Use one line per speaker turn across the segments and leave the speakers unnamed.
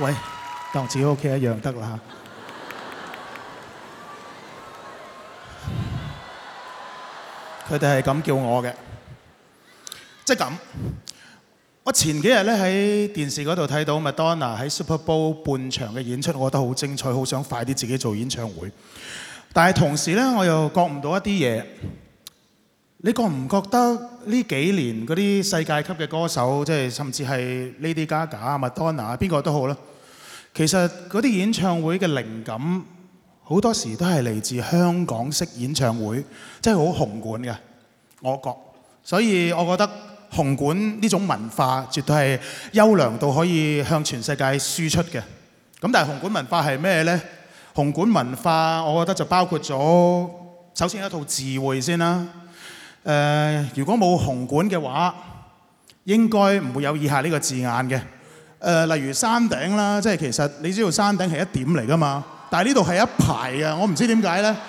喂，當自己屋企一樣得啦。佢哋係咁叫我嘅，即係咁。我前幾日咧喺電視嗰度睇到 Madonna 喺 Super Bowl 半場嘅演出，我覺得好精彩，好想快啲自己做演唱會。但係同時咧，我又覺唔到一啲嘢。你覺唔覺得呢幾年嗰啲世界級嘅歌手，即係甚至係 Lady Gaga、Madonna 邊個都好啦，其實嗰啲演唱會嘅靈感好多時都係嚟自香港式演唱會，即係好紅館嘅，我覺。所以我覺得紅館呢種文化絕對係優良到可以向全世界輸出嘅。咁但係紅館文化係咩呢？紅館文化我覺得就包括咗首先一套字彙先啦。如果冇紅館嘅話，應該唔會有以下呢個字眼嘅。例如山頂啦，即係其實你知道山頂係一點嚟㗎嘛，但係呢度係一排啊，我唔知點解呢。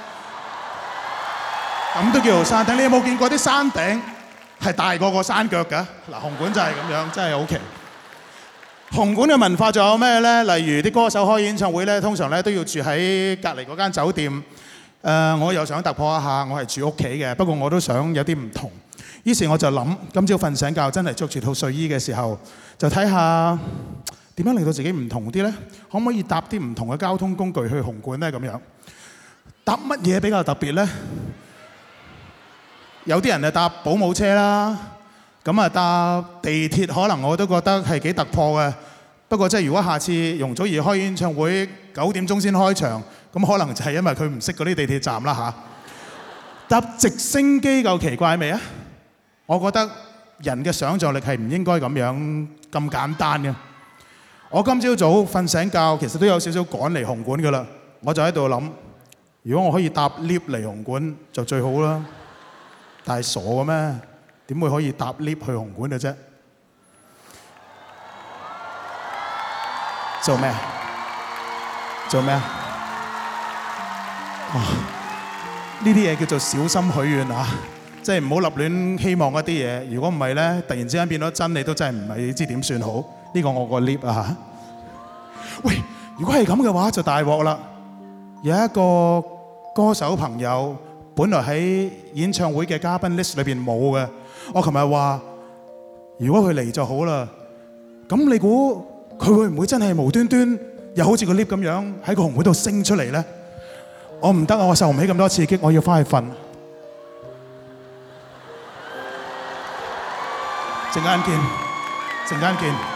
咁都叫做山頂。你有冇見過啲山頂係大過個山腳㗎？嗱，紅館就係咁樣，真係好奇。紅館嘅文化仲有咩呢？例如啲歌手開演唱會呢，通常呢都要住喺隔離嗰間酒店。我又想突破一下，我係住屋企嘅，不過我都想有啲唔同。於是我就諗，今朝瞓醒覺真係着住套睡衣嘅時候，就睇下點樣令到自己唔同啲呢？可唔可以搭啲唔同嘅交通工具去紅館呢？咁樣搭乜嘢比較特別呢？有啲人就搭保姆車啦，咁啊搭地鐵可能我都覺得係幾突破嘅。不過即係如果下次容祖兒開演唱會9點鐘先開場，咁可能就係因為佢唔識嗰啲地鐵站啦嚇。搭直升機夠奇怪未啊？我覺得人嘅想像力係唔應該咁樣咁簡單嘅。我今朝早瞓醒覺，其實都有少少趕嚟紅館㗎啦。我就喺度諗，如果我可以搭 lift 嚟紅館就最好啦。但係傻嘅咩？點會可以搭 lift 去紅館嘅啫？做咩？做咩？哇！呢啲嘢叫做小心許願啊！即係唔好立亂希望一啲嘢。如果唔係咧，突然之間變咗真，你都真係唔係知點算好。呢個我個 lift 啊！喂，如果係咁嘅話，就大鑊啦！有一個歌手朋友，本來喺演唱會嘅嘉賓 list 裏邊冇嘅。我琴日話，如果佢嚟就好啦。咁你估佢會唔會真係無端端又好似個 lift 咁樣喺個紅館度升出嚟呢？我唔得啊！我受唔起咁多刺激，我要翻去瞓。陣間見，陣間見。